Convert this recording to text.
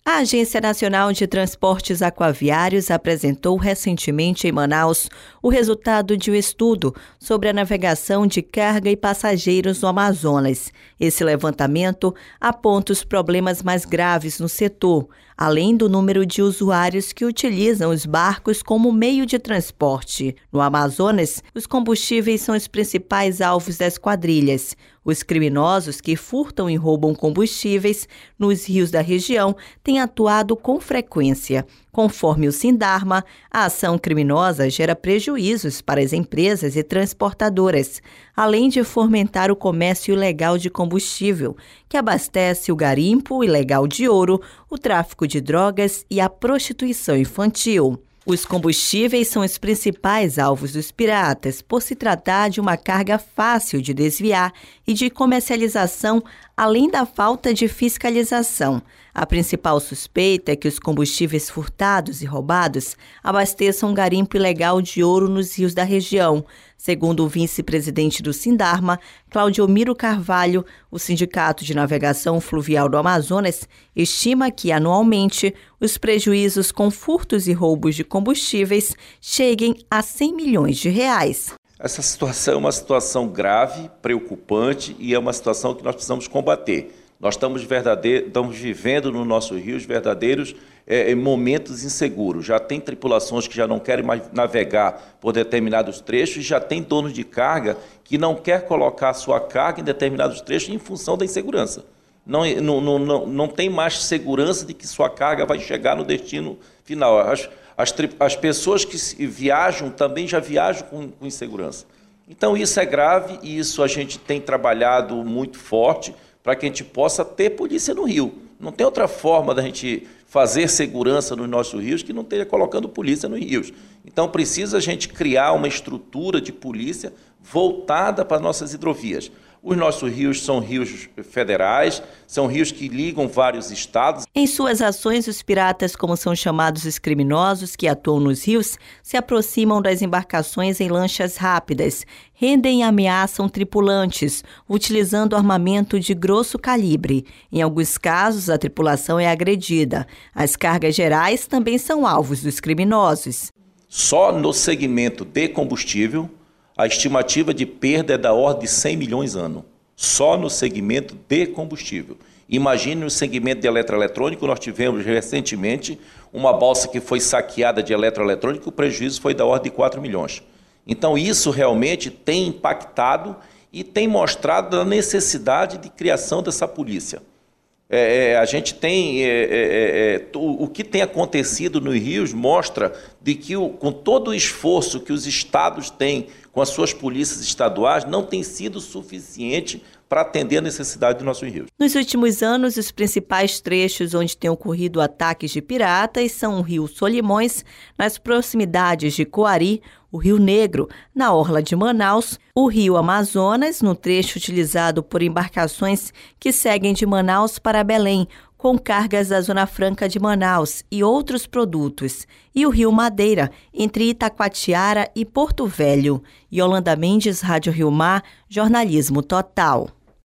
A Agência Nacional de Transportes Aquaviários apresentou recentemente em Manaus o resultado de um estudo sobre a navegação de carga e passageiros no Amazonas. Esse levantamento aponta os problemas mais graves no setor, além do número de usuários que utilizam os barcos como meio de transporte. No Amazonas, os combustíveis são os principais alvos das quadrilhas. Os criminosos que furtam e roubam combustíveis nos rios da região têm atuado com frequência. Conforme o Sindarma, a ação criminosa gera prejuízos para as empresas e transportadoras, além de fomentar o comércio ilegal de combustível, que abastece o garimpo ilegal de ouro, o tráfico de drogas e a prostituição infantil. Os combustíveis são os principais alvos dos piratas, por se tratar de uma carga fácil de desviar e de comercialização, além da falta de fiscalização. A principal suspeita é que os combustíveis furtados e roubados abasteçam um garimpo ilegal de ouro nos rios da região. Segundo o vice-presidente do Sindarma, Claudiomiro Carvalho, o Sindicato de Navegação Fluvial do Amazonas estima que, anualmente, os prejuízos com furtos e roubos de combustíveis cheguem a 100 milhões de reais. Essa situação é uma situação grave, preocupante e é uma situação que nós precisamos combater. Nós estamos vivendo no nosso rio os verdadeiros momentos inseguros. Já tem tripulações que já não querem mais navegar por determinados trechos e já tem donos de carga que não quer colocar a sua carga em determinados trechos em função da insegurança. Não tem mais segurança de que sua carga vai chegar no destino final. As pessoas que viajam também já viajam com insegurança. Então isso é grave e isso a gente tem trabalhado muito forte para que a gente possa ter polícia no rio. Não tem outra forma da gente fazer segurança nos nossos rios que não esteja colocando polícia nos rios. Então precisa a gente criar uma estrutura de polícia voltada para as nossas hidrovias. Os nossos rios são rios federais, são rios que ligam vários estados. Em suas ações, os piratas, como são chamados os criminosos que atuam nos rios, se aproximam das embarcações em lanchas rápidas, rendem e ameaçam tripulantes, utilizando armamento de grosso calibre. Em alguns casos, a tripulação é agredida. As cargas gerais também são alvos dos criminosos. Só no segmento de combustível, a estimativa de perda é da ordem de 100 milhões ano, só no segmento de combustível. Imagine no segmento de eletroeletrônico, nós tivemos recentemente uma balsa que foi saqueada de eletroeletrônico, o prejuízo foi da ordem de 4 milhões. Então isso realmente tem impactado e tem mostrado a necessidade de criação dessa polícia. A gente tem, o que tem acontecido nos rios mostra de que com todo o esforço que os estados têm com as suas polícias estaduais não tem sido suficiente para atender a necessidade dos nossos rios. Nos últimos anos, os principais trechos onde têm ocorrido ataques de piratas são o Rio Solimões, nas proximidades de Coari, o Rio Negro, na orla de Manaus, o Rio Amazonas, no trecho utilizado por embarcações que seguem de Manaus para Belém, com cargas da Zona Franca de Manaus e outros produtos, e o Rio Madeira, entre Itacoatiara e Porto Velho. Yolanda Mendes, Rádio Rio Mar, Jornalismo Total.